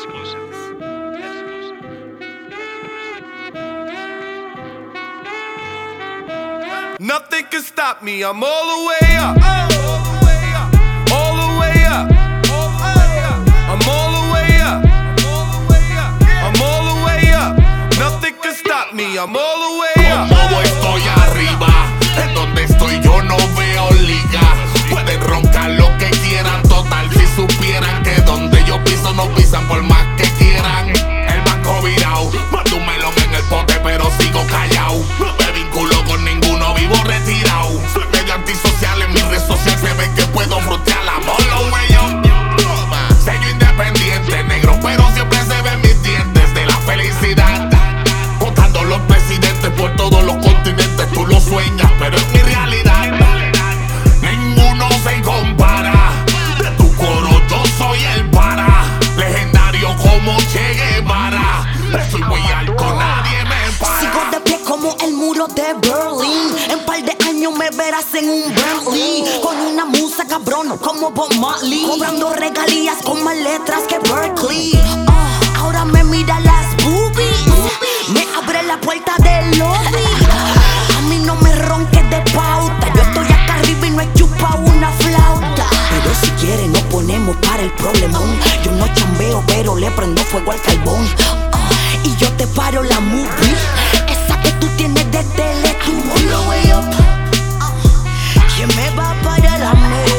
Nothing can stop me, I'm all the way up. All the way up. I'm all the way up. I'm all the way up. Nothing can stop me, I'm all the way up. Como estoy arriba, en donde estoy yo no veo liga. Pueden roncar lo que quieran, total si supieran que donde yo piso no pisan por más que quieran. El banco virado, mando un melón en el pote pero sigo callado. No me vinculo con ninguno, vivo retirado. Soy medio antisocial, en mi red social se ve que puedo frontear la molo, yo. Sello independiente, negro, pero siempre se ven mis dientes de la felicidad. Votando los presidentes por todos los continentes, tú lo sueñas, pero es mi realidad. Ninguno se compara. De tu coro yo soy el para. Legendario como Che Guevara. Estoy muy alto, nadie me para. Sigo de pie como el muro de Berlín. En par de años me verás en un Bentley, con una musa cabrona como Bob Marley, cobrando regalías con más letras que Berkeley. Ahora me mira las boobies, me abre la puerta del lobby. A mí no me ronques de pauta, yo estoy acá arriba y no he chupado una flauta. Pero si quieres nos ponemos para el problemón. Yo no chambeo pero le prendo fuego al carbón. Y yo te paro la movie, esa que tú tienes de Teletubby. All the way up, ¿quién me va a parar a mí?